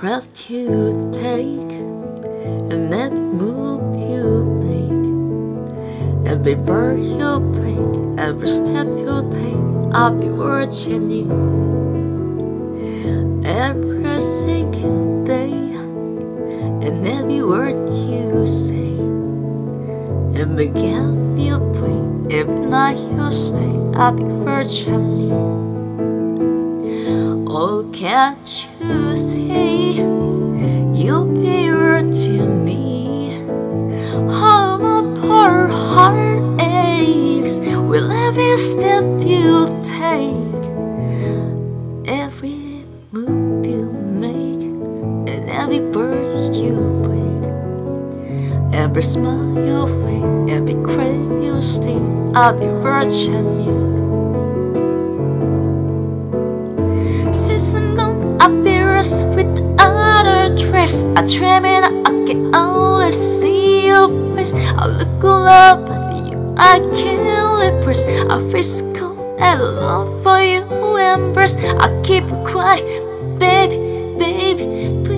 breath you take, and every move you make, every word you break, every step you take, I'll be watching you. Every single day, and every word you say, every gap you break, every night you stay, I'll be watching you. Oh, can't you see, you'll be right to me. How my poor heart aches with every step you take, every move you make, and every word you break, every smile you fake, every crave you stay, I'll be watching you. Since I'm gone, I'll be lost with other dress. I dream and I can only see your face. I look all up at you, I can't impress. I feel so cold and alone for you embrace. I keep crying, baby, baby,